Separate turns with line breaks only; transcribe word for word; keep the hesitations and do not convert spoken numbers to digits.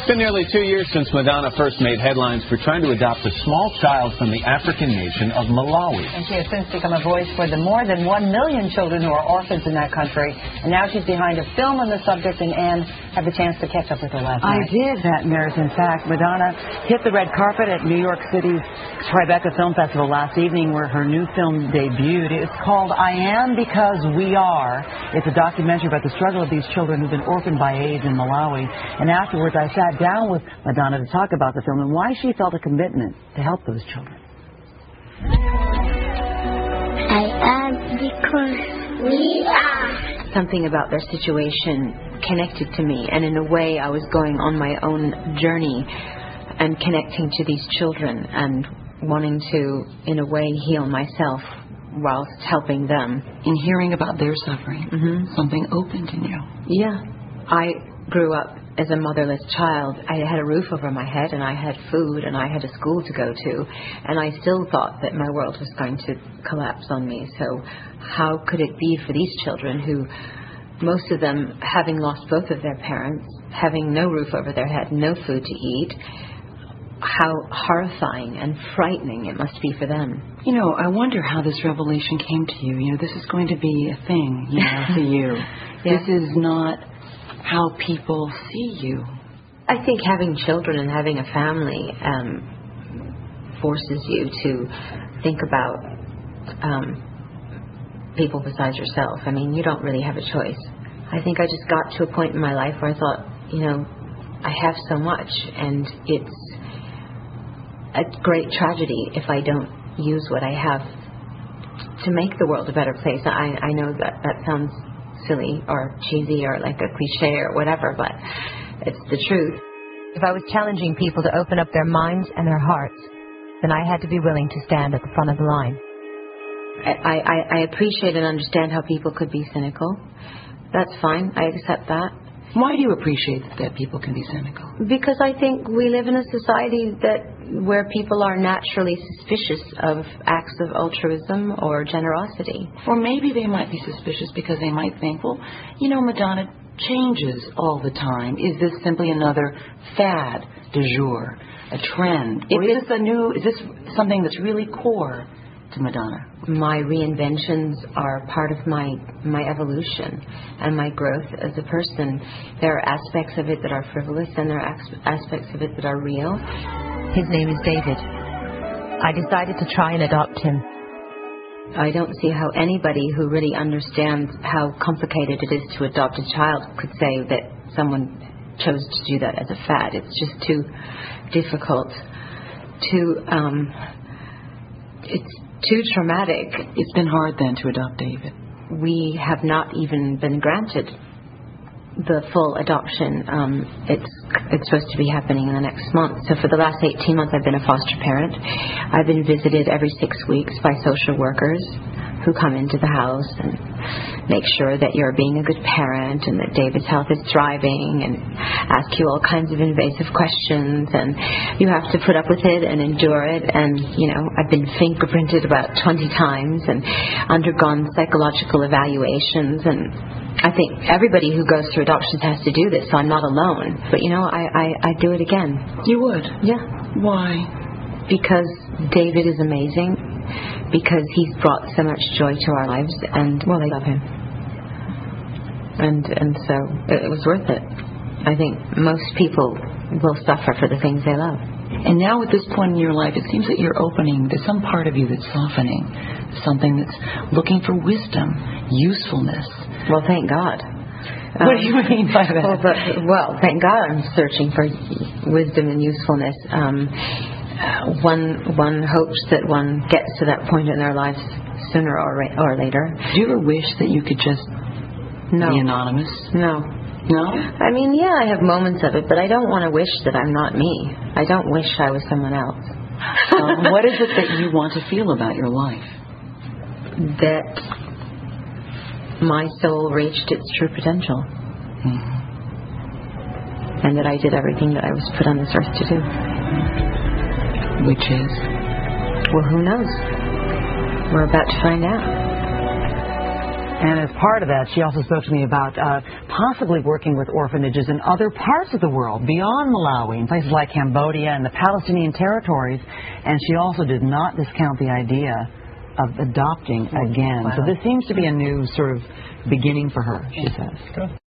It's been nearly two years since Madonna first made headlines for trying to adopt a small child from the African nation of Malawi.
And she has since become a voice for the more than one million children who are orphans in that country. And now she's behind a film on the subject, and Anne had the chance to catch up with her last
I
night.
I did that, Maris. In fact, Madonna hit the red carpet at New York City's Tribeca Film Festival last evening, where her new film debuted. It's called I Am Because We Are. It's a documentary about the struggle of these children who've been orphaned by AIDS in Malawi. And afterwards, I sat down with Madonna to talk about the film and why she felt a commitment to help those children.
I am because we are.
Something about their situation connected to me, and in a way I was going on my own journey and connecting to these children and wanting to, in a way, heal myself whilst helping them.
In hearing about their suffering,
mm-hmm.
something opened in you.
Yeah. I grew up as a motherless child. I had a roof over my head, and I had food, and I had a school to go to, and I still thought that my world was going to collapse on me. So how could it be for these children who, most of them having lost both of their parents, having no roof over their head, no food to eat, how horrifying and frightening it must be for them.
You know, I wonder how this revelation came to you. You know, this is going to be a thing, you know, for you.
Yeah.
This is not how people see you.
I think having children and having a family um, forces you to think about um, people besides yourself. I mean, you don't really have a choice. I think I just got to a point in my life where I thought, you know, I have so much, and it's a great tragedy if I don't use what I have to make the world a better place. I, I know that that sounds silly or cheesy or like a cliche or whatever, but it's the truth.
If I was challenging people to open up their minds and their hearts, then I had to be willing to stand at the front of the line.
I, I, I appreciate and understand how people could be cynical. That's fine. I accept that.
Why do you appreciate that people can be cynical?
Because I think we live in a society that where people are naturally suspicious of acts of altruism or generosity.
Or maybe they might be suspicious because they might think, well, you know, Madonna changes all the time. Is this simply another fad du jour, a trend? Or is this a new, is this something that's really core to Madonna?
My reinventions are part of my my evolution and my growth as a person. There are aspects of it that are frivolous, and there are aspects of it that are real.
His name is David. I decided to try and adopt him.
I don't see how anybody who really understands how complicated it is to adopt a child could say that someone chose to do that as a fad. It's just too difficult. Too, um, it's too traumatic.
It's been hard then to adopt David.
We have not even been granted the full adoption. Um, it's it's supposed to be happening in the next month. So for the last eighteen months I've been a foster parent. I've been visited every six weeks by social workers who come into the house and make sure that you're being a good parent and that David's health is thriving, and ask you all kinds of invasive questions, and you have to put up with it and endure it. And, you know, I've been fingerprinted about twenty times and undergone psychological evaluations, and I think everybody who goes through adoptions has to do this, so I'm not alone. But, you know, I, I, I do it again.
You would?
Yeah.
Why?
Because David is amazing. Because he's brought so much joy to our lives, and, well, I love him. And and so it, it was worth it. I think most people will suffer for the things they love.
And now at this point in your life, it seems that you're opening, there's some part of you that's softening, something that's looking for wisdom, usefulness.
Well, thank God.
What um, do you mean by that?
Well, but, well, thank God I'm searching for wisdom and usefulness. Um, one one hopes that one gets to that point in their lives sooner or, ra- or later.
Do you ever wish that you could just
no.
be anonymous?
No.
No?
I mean, yeah, I have moments of it, but I don't want to wish that I'm not me. I don't wish I was someone else.
Um, what is it that you want to feel about your life?
That my soul reached its true potential.
Mm-hmm.
And that I did everything that I was put on this earth to do.
Which is?
Well, who knows? We're about to find out.
And as part of that, she also spoke to me about uh, possibly working with orphanages in other parts of the world, beyond Malawi, in places like Cambodia and the Palestinian territories. And she also did not discount the idea of adopting again. So this seems to be a new sort of beginning for her, she says.